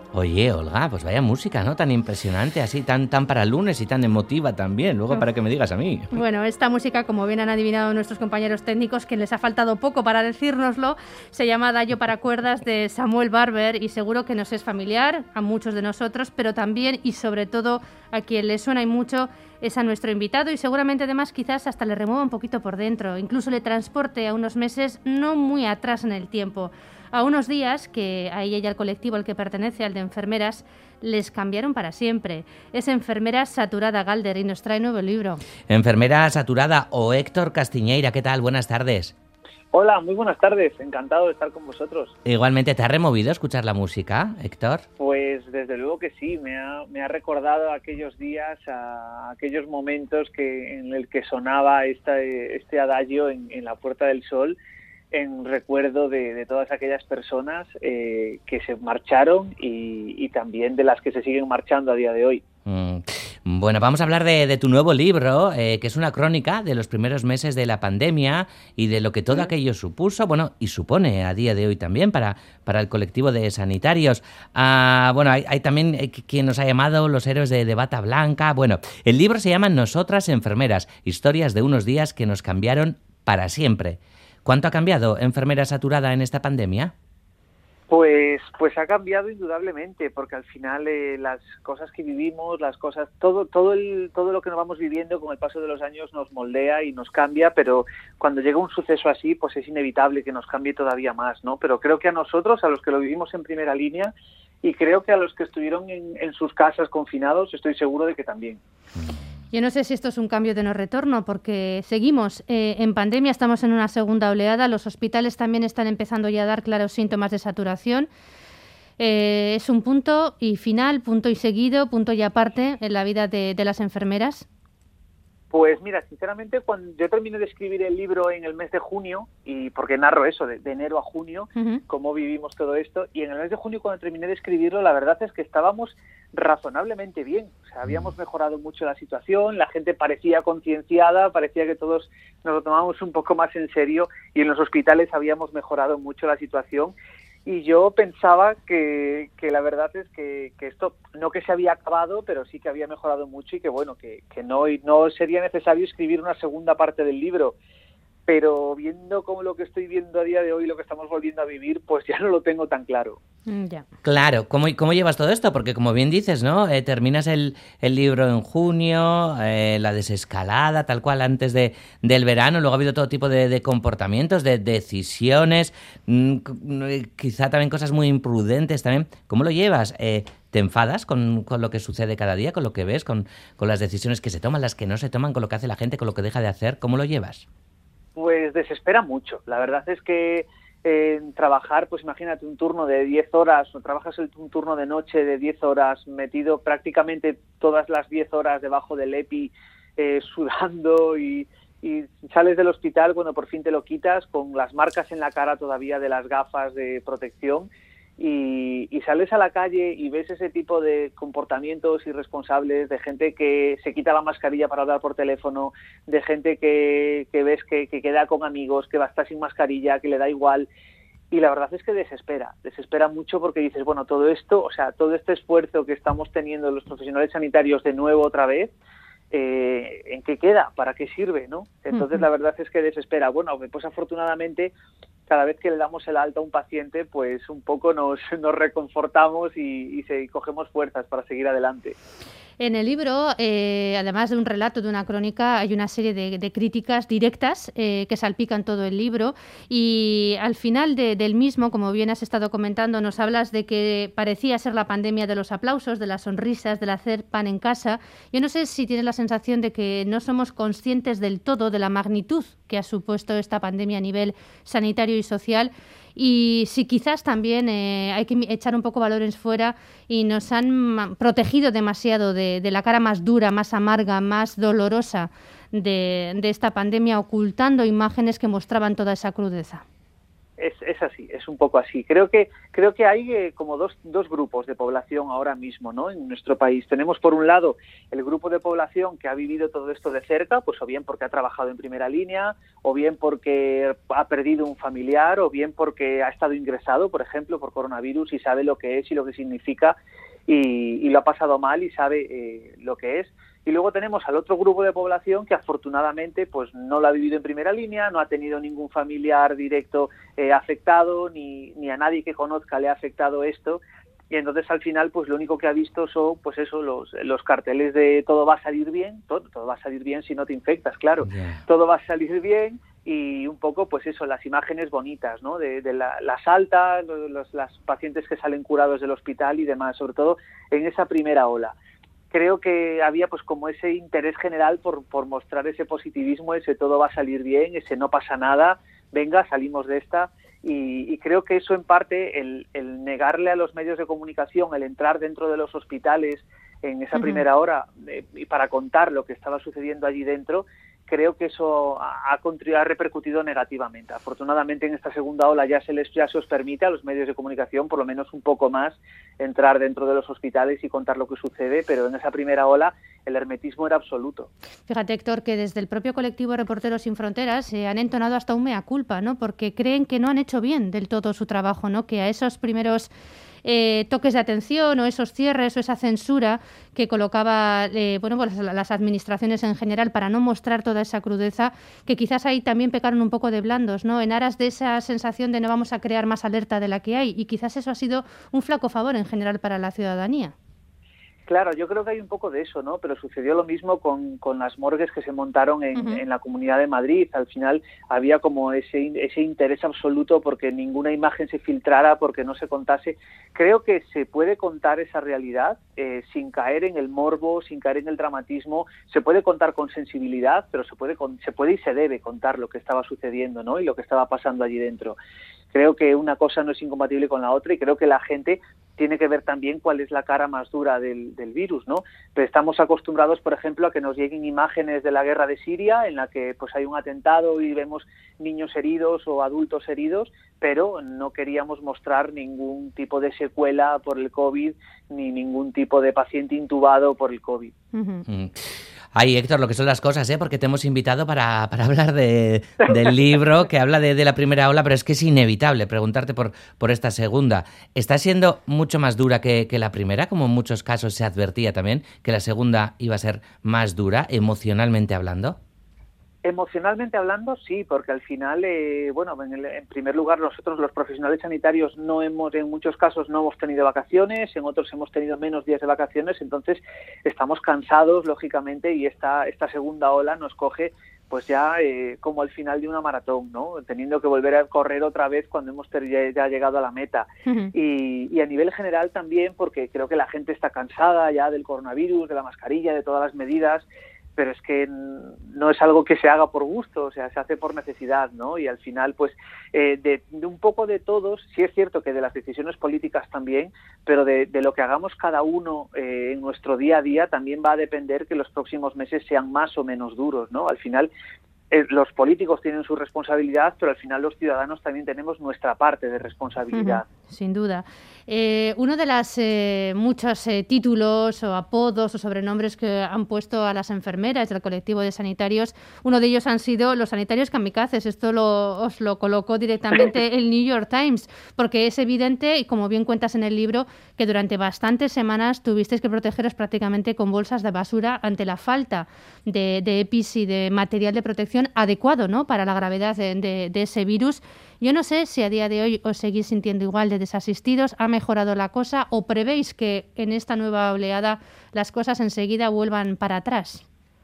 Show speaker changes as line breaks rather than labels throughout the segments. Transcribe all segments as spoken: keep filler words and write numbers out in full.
Oye, Olga, pues vaya música, ¿no? Tan impresionante, así, tan, tan para el lunes y tan emotiva también. Luego para que me digas a mí.
Bueno, esta música, como bien han adivinado nuestros compañeros técnicos, que les ha faltado poco para decírnoslo, se llama Adagio para cuerdas de Samuel Barber y seguro que nos es familiar a muchos de nosotros, pero también y sobre todo a quien le suena y mucho es a nuestro invitado y seguramente además quizás hasta le remueva un poquito por dentro, incluso le transporte a unos meses no muy atrás en el tiempo. A unos días que a ella y al colectivo al que pertenece, al de enfermeras, les cambiaron para siempre. Es Enfermera Saturada Galder y nos trae nuevo libro.
Enfermera Saturada o Héctor Castiñeira, ¿qué tal? Buenas tardes.
Hola, muy buenas tardes. Encantado de estar con vosotros.
Igualmente, ¿te ha removido escuchar la música, Héctor?
Pues desde luego que sí. Me ha, me ha recordado aquellos días, a aquellos momentos que en el que sonaba esta, este adagio en, en la Puerta del Sol, en recuerdo de, de todas aquellas personas eh, que se marcharon y, y también de las que se siguen marchando a día de hoy.
Mm. Bueno, vamos a hablar de, de tu nuevo libro, eh, que es una crónica de los primeros meses de la pandemia y de lo que todo aquello supuso, bueno, y supone a día de hoy también para, para el colectivo de sanitarios. Ah, bueno, hay, hay también eh, quien nos ha llamado los héroes de, de bata blanca. Bueno, el libro se llama Nosotras Enfermeras, historias de unos días que nos cambiaron para siempre. ¿Cuánto ha cambiado Enfermera Saturada en esta pandemia?
Pues, pues ha cambiado indudablemente, porque al final eh, las cosas que vivimos, las cosas, todo, todo el, todo lo que nos vamos viviendo con el paso de los años nos moldea y nos cambia, pero cuando llega un suceso así, pues es inevitable que nos cambie todavía más, ¿no? Pero creo que a nosotros, a los que lo vivimos en primera línea, y creo que a los que estuvieron en, en sus casas confinados, estoy seguro de que también.
Yo no sé si esto es un cambio de no retorno, porque seguimos eh, en pandemia, estamos en una segunda oleada, los hospitales también están empezando ya a dar claros síntomas de saturación. Eh, ¿Es un punto y final, punto y seguido, punto y aparte en la vida de, de las enfermeras?
Pues mira, sinceramente, cuando yo terminé de escribir el libro en el mes de junio, y porque narro eso, de, de enero a junio, uh-huh. cómo vivimos todo esto, y en el mes de junio cuando terminé de escribirlo, la verdad es que estábamos razonablemente bien. O sea, habíamos mejorado mucho la situación, la gente parecía concienciada, parecía que todos nos lo tomábamos un poco más en serio, y en los hospitales habíamos mejorado mucho la situación. Y yo pensaba que, que la verdad es que, que esto, no que se había acabado, pero sí que había mejorado mucho y que bueno, que, que no, no sería necesario escribir una segunda parte del libro. Pero viendo como lo que estoy viendo a día de hoy, lo que estamos volviendo a vivir, pues ya no lo tengo tan claro.
Ya.
Claro, ¿cómo, cómo llevas todo esto? Porque como bien dices, ¿no? Eh, terminas el, el libro en junio, eh, la desescalada, tal cual, antes de, del verano, luego ha habido todo tipo de, de comportamientos, de decisiones, mmm, quizá también cosas muy imprudentes también. ¿Cómo lo llevas? Eh, ¿Te enfadas con, con lo que sucede cada día, con lo que ves, con, con las decisiones que se toman, las que no se toman, con lo que hace la gente, con lo que deja de hacer? ¿Cómo lo llevas?
Pues desespera mucho. La verdad es que eh, trabajar, pues imagínate un turno de diez horas, o trabajas el, un turno de noche de diez horas, metido prácticamente todas las diez horas debajo del EPI, eh, sudando y, y sales del hospital cuando por fin te lo quitas, con las marcas en la cara todavía de las gafas de protección. Y, y sales a la calle y ves ese tipo de comportamientos irresponsables, de gente que se quita la mascarilla para hablar por teléfono, de gente que, que ves que, que queda con amigos, que va a estar sin mascarilla, que le da igual. Y la verdad es que desespera, desespera mucho porque dices, bueno, todo esto, o sea, todo este esfuerzo que estamos teniendo los profesionales sanitarios de nuevo otra vez, eh, ¿en qué queda? ¿Para qué sirve? ¿No? Entonces uh-huh. la verdad es que desespera. Bueno, pues afortunadamente cada vez que le damos el alta a un paciente, pues un poco nos, nos reconfortamos y, y, se, y cogemos fuerzas para seguir adelante.
En el libro, eh, además de un relato, de una crónica, hay una serie de, de críticas directas eh, que salpican todo el libro y al final de, del mismo, como bien has estado comentando, nos hablas de que parecía ser la pandemia de los aplausos, de las sonrisas, del hacer pan en casa. Yo no sé si tienes la sensación de que no somos conscientes del todo de la magnitud que ha supuesto esta pandemia a nivel sanitario y social. Y si quizás también eh, hay que echar un poco valores fuera y nos han protegido demasiado de, de la cara más dura, más amarga, más dolorosa de, de esta pandemia, ocultando imágenes que mostraban toda esa crudeza.
Es, es así, es un poco así. Creo que creo que hay eh, como dos, dos grupos de población ahora mismo, ¿no? En nuestro país. Tenemos por un lado el grupo de población que ha vivido todo esto de cerca, pues o bien porque ha trabajado en primera línea, o bien porque ha perdido un familiar, o bien porque ha estado ingresado, por ejemplo, por coronavirus y sabe lo que es y lo que significa y, y lo ha pasado mal y sabe eh, lo que es. Y luego tenemos al otro grupo de población que afortunadamente pues no lo ha vivido en primera línea, no ha tenido ningún familiar directo eh, afectado, ni, ni a nadie que conozca le ha afectado esto. Y entonces al final pues lo único que ha visto son pues eso, los, los carteles de todo va a salir bien, todo, todo va a salir bien si no te infectas, claro, yeah. Todo va a salir bien y un poco pues eso, las imágenes bonitas, ¿no? De, de la, las altas, los, las pacientes que salen curados del hospital y demás, sobre todo en esa primera ola. Creo que había pues como ese interés general por, por mostrar ese positivismo, ese todo va a salir bien, ese no pasa nada, venga, salimos de esta. Y, y creo que eso en parte, el, el negarle a los medios de comunicación, el entrar dentro de los hospitales en esa uh-huh. primera hora eh, y para contar lo que estaba sucediendo allí dentro, creo que eso ha, ha repercutido negativamente. Afortunadamente en esta segunda ola ya se les ya se os permite a los medios de comunicación por lo menos un poco más entrar dentro de los hospitales y contar lo que sucede, pero en esa primera ola el hermetismo era absoluto.
Fíjate, Héctor, que desde el propio colectivo Reporteros Sin Fronteras se eh, han entonado hasta un mea culpa, ¿no? Porque creen que no han hecho bien del todo su trabajo, ¿no? Que a esos primeros eh, toques de atención o esos cierres o esa censura que colocaba eh, bueno, pues las administraciones en general para no mostrar toda esa crudeza, que quizás ahí también pecaron un poco de blandos, ¿no? En aras de esa sensación de no vamos a crear más alerta de la que hay, y quizás eso ha sido un flaco favor en general para la ciudadanía.
Claro, yo creo que hay un poco de eso, ¿no? Pero sucedió lo mismo con, con las morgues que se montaron en, uh-huh. en la Comunidad de Madrid. Al final había como ese, ese interés absoluto porque ninguna imagen se filtrara, porque no se contase. Creo que se puede contar esa realidad eh, sin caer en el morbo, sin caer en el dramatismo. Se puede contar con sensibilidad, pero se puede, se puede y se debe contar lo que estaba sucediendo, ¿no? Y lo que estaba pasando allí dentro. Creo que una cosa no es incompatible con la otra y creo que la gente tiene que ver también cuál es la cara más dura del, del virus, ¿no? Pero estamos acostumbrados, por ejemplo, a que nos lleguen imágenes de la guerra de Siria en la que pues hay un atentado y vemos niños heridos o adultos heridos, pero no queríamos mostrar ningún tipo de secuela por el COVID ni ningún tipo de paciente intubado por el COVID.
Uh-huh. Mm. Ay, Héctor, lo que son las cosas, ¿eh? Porque te hemos invitado para, para hablar de, del libro que habla de, de la primera ola, pero es que es inevitable preguntarte por, por esta segunda. ¿Está siendo mucho más dura que, que la primera? Como en muchos casos se advertía también que la segunda iba a ser más dura, emocionalmente hablando.
Emocionalmente hablando, sí, porque al final, eh, bueno, en, el, en primer lugar, nosotros los profesionales sanitarios no hemos, en muchos casos no hemos tenido vacaciones, en otros hemos tenido menos días de vacaciones, entonces estamos cansados, lógicamente, y esta, esta segunda ola nos coge pues ya eh, como al final de una maratón, ¿no? Teniendo que volver a correr otra vez cuando hemos ter- ya llegado a la meta. Uh-huh. Y, y a nivel general también, porque creo que la gente está cansada ya del coronavirus, de la mascarilla, de todas las medidas, pero es que no es algo que se haga por gusto, o sea, se hace por necesidad, ¿no? Y al final, pues, eh, de, de un poco de todos, sí es cierto que de las decisiones políticas también, pero de, de lo que hagamos cada uno eh, en nuestro día a día también va a depender que los próximos meses sean más o menos duros, ¿no? Al final, eh, los políticos tienen su responsabilidad, pero al final los ciudadanos también tenemos nuestra parte de responsabilidad.
Uh-huh, sin duda. Eh, uno de los eh, muchos eh, títulos o apodos o sobrenombres que han puesto a las enfermeras del colectivo de sanitarios, uno de ellos han sido los sanitarios kamikazes. Esto lo, os lo colocó directamente el New York Times, porque es evidente, y como bien cuentas en el libro, que durante bastantes semanas tuvisteis que protegeros prácticamente con bolsas de basura ante la falta de, de EPIs y de material de protección adecuado, ¿no?, para la gravedad de, de, de ese virus. Yo no sé si a día de hoy os seguís sintiendo igual de desasistidos, ha mejorado la cosa o prevéis que en esta nueva oleada las cosas enseguida vuelvan para atrás.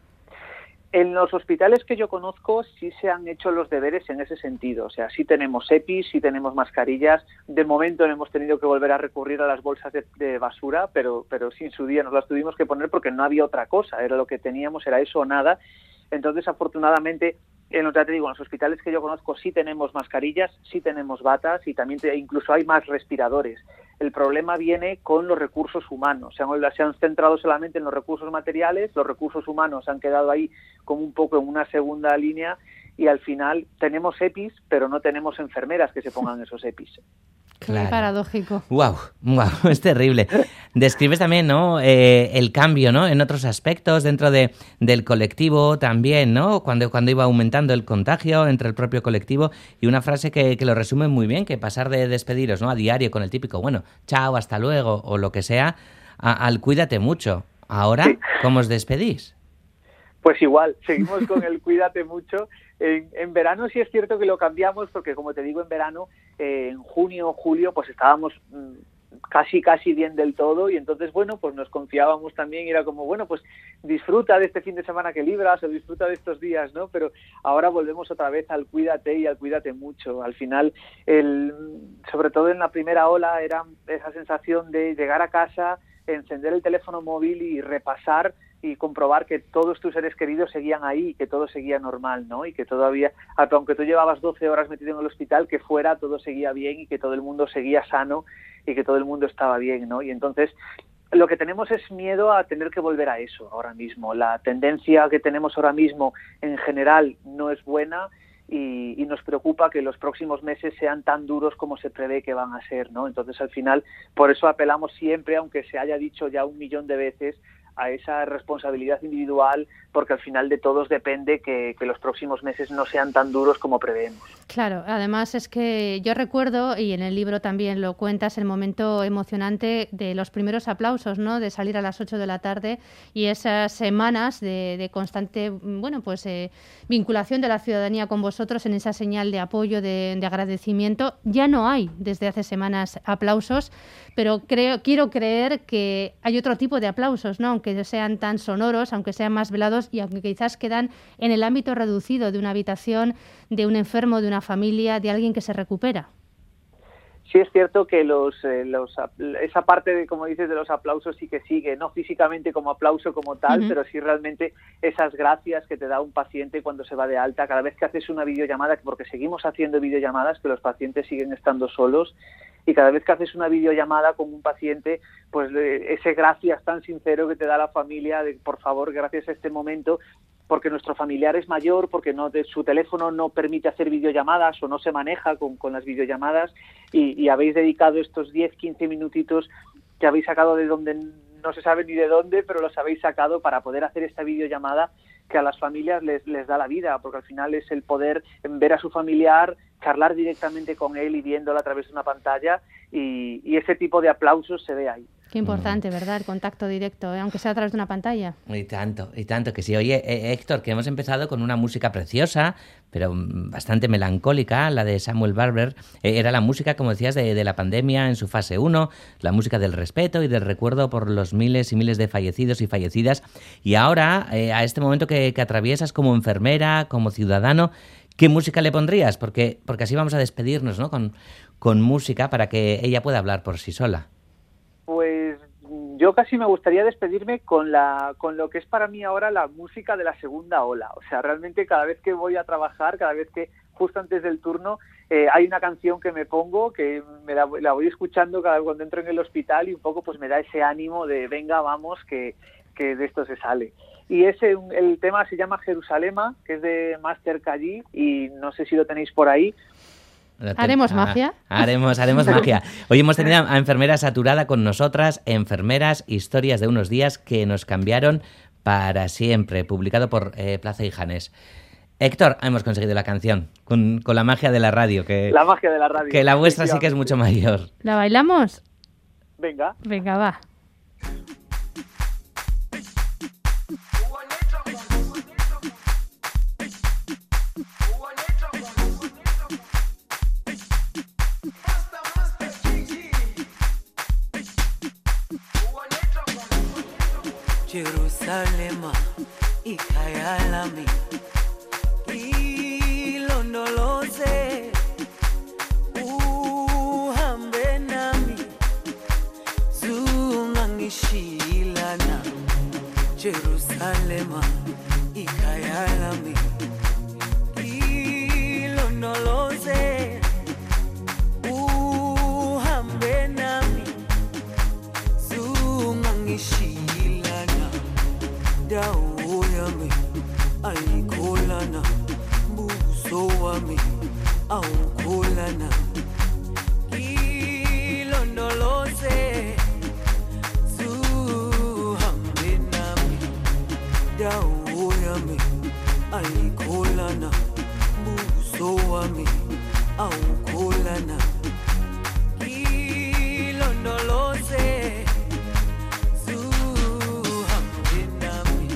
En los hospitales que yo conozco sí se han hecho los deberes en ese sentido, o sea, sí tenemos EPIs, sí tenemos mascarillas, de momento no hemos tenido que volver a recurrir a las bolsas de, de basura, pero, pero sí en su día nos las tuvimos que poner porque no había otra cosa, era lo que teníamos, era eso o nada. Entonces, afortunadamente, en los, ya te digo, en los hospitales que yo conozco sí tenemos mascarillas, sí tenemos batas y también te, incluso hay más respiradores. El problema viene con los recursos humanos. Se han, se han centrado solamente en los recursos materiales, los recursos humanos han quedado ahí como un poco en una segunda línea y al final tenemos EPIs, pero no tenemos enfermeras que se pongan esos EPIs.
Claro. Qué paradójico.
Wow, wow, es terrible. Describes también, ¿no? Eh, el cambio, ¿no? En otros aspectos dentro de, del colectivo también, ¿no? Cuando, cuando iba aumentando el contagio entre el propio colectivo, y una frase que, que lo resume muy bien, que pasar de despediros, ¿no? A diario con el típico, bueno, chao, hasta luego, o lo que sea, a, al cuídate mucho. Ahora, sí. ¿Cómo os despedís?
Pues igual, seguimos con el cuídate mucho. En, en verano sí es cierto que lo cambiamos, porque como te digo, en verano, eh, en junio o julio, pues estábamos mmm, casi, casi bien del todo, y entonces, bueno, pues nos confiábamos también, y era como, bueno, pues disfruta de este fin de semana que libras, o disfruta de estos días, ¿no? Pero ahora volvemos otra vez al cuídate y al cuídate mucho. Al final, el, sobre todo en la primera ola, era esa sensación de llegar a casa, encender el teléfono móvil y repasar y comprobar que todos tus seres queridos seguían ahí, que todo seguía normal, ¿no? Y que todavía, aunque tú llevabas doce horas metido en el hospital, que fuera todo seguía bien y que todo el mundo seguía sano y que todo el mundo estaba bien, ¿no? Y entonces lo que tenemos es miedo a tener que volver a eso ahora mismo. La tendencia que tenemos ahora mismo en general no es buena, y, y nos preocupa que los próximos meses sean tan duros como se prevé que van a ser, ¿no? Entonces, al final, por eso apelamos siempre, aunque se haya dicho ya un millón de veces, a esa responsabilidad individual, porque al final de todos depende que, que los próximos meses no sean tan duros como preveemos.
Claro, además es que yo recuerdo, y en el libro también lo cuentas, el momento emocionante de los primeros aplausos, ¿no? De salir a las ocho de la tarde y esas semanas de, de constante, bueno, pues eh, vinculación de la ciudadanía con vosotros en esa señal de apoyo, de, de agradecimiento. Ya no hay desde hace semanas aplausos, pero creo, quiero creer que hay otro tipo de aplausos, ¿no? Aunque sean tan sonoros, aunque sean más velados y aunque quizás quedan en el ámbito reducido de una habitación, de un enfermo, de una familia, de alguien que se recupera.
Sí es cierto que los, eh, los esa parte de, como dices, de los aplausos sí que sigue, no físicamente como aplauso como tal, uh-huh. pero sí realmente esas gracias que te da un paciente cuando se va de alta, cada vez que haces una videollamada, porque seguimos haciendo videollamadas, que los pacientes siguen estando solos, y cada vez que haces una videollamada con un paciente, pues ese gracias tan sincero que te da la familia, de por favor, gracias a este momento, porque nuestro familiar es mayor, porque no de, su teléfono no permite hacer videollamadas o no se maneja con, con las videollamadas, y, y habéis dedicado estos diez, quince minutitos que habéis sacado de donde no se sabe ni de dónde, pero los habéis sacado para poder hacer esta videollamada que a las familias les, les da la vida, porque al final es el poder ver a su familiar, charlar directamente con él y viéndolo a través de una pantalla, y, y ese tipo de aplausos se ve ahí.
Qué importante, ¿verdad? El contacto directo, ¿eh? Aunque sea a través de una pantalla.
Y tanto, y tanto que sí. Oye, eh, Héctor, que hemos empezado con una música preciosa, pero bastante melancólica, la de Samuel Barber. Eh, era la música, como decías, de, de la pandemia en su fase uno, la música del respeto y del recuerdo por los miles y miles de fallecidos y fallecidas. Y ahora, eh, a este momento que, que atraviesas como enfermera, como ciudadano, ¿qué música le pondrías? Porque, porque así vamos a despedirnos, ¿no? Con, con música para que ella pueda hablar por sí sola.
Pues yo casi me gustaría despedirme con la con lo que es para mí ahora la música de la segunda ola. O sea, realmente cada vez que voy a trabajar, cada vez que justo antes del turno, eh, hay una canción que me pongo, que me la, la voy escuchando cada vez cuando entro en el hospital, y un poco pues me da ese ánimo de venga, vamos, que, que de esto se sale. Y ese el tema se llama Jerusalema, que es de Master Khalid, y no sé si lo tenéis por ahí.
¿Haremos magia?
Ah, haremos, haremos magia. Hoy hemos tenido a Enfermera Saturada con nosotras, Enfermeras, historias de unos días que nos cambiaron para siempre, publicado por eh, Plaza y Janes. Héctor, hemos conseguido la canción con, con la magia de la radio. Que,
la magia de la radio.
Que la vuestra sí que es mucho mayor.
¿La bailamos?
Venga.
Venga, va.
Jerusalema ikhaya lami ilondoloze uhambe nami zungangishilana Jerusalema ikhaya lami ilondoloze uhambe nami zungangishilana dawo yami ayikholana buzo aukulana ilondoloze zuhambe nami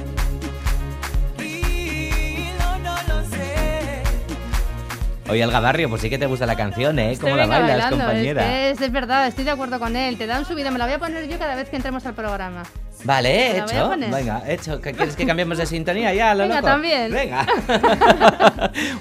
ilondoloze.
Oye, Elga Barrio, pues sí que te gusta la canción, ¿eh? ¿Cómo la
Estoy
bailas,
bailando,
compañera?
Es, que es, es verdad, estoy de acuerdo con él. Te da un subida, me la voy a poner yo cada vez que entremos al programa.
Vale,
¿Me la voy a
hecho.
poner?
Venga, hecho. ¿Qué quieres que cambiemos de sintonía ya, lo
Venga,
loco?
también.
Venga.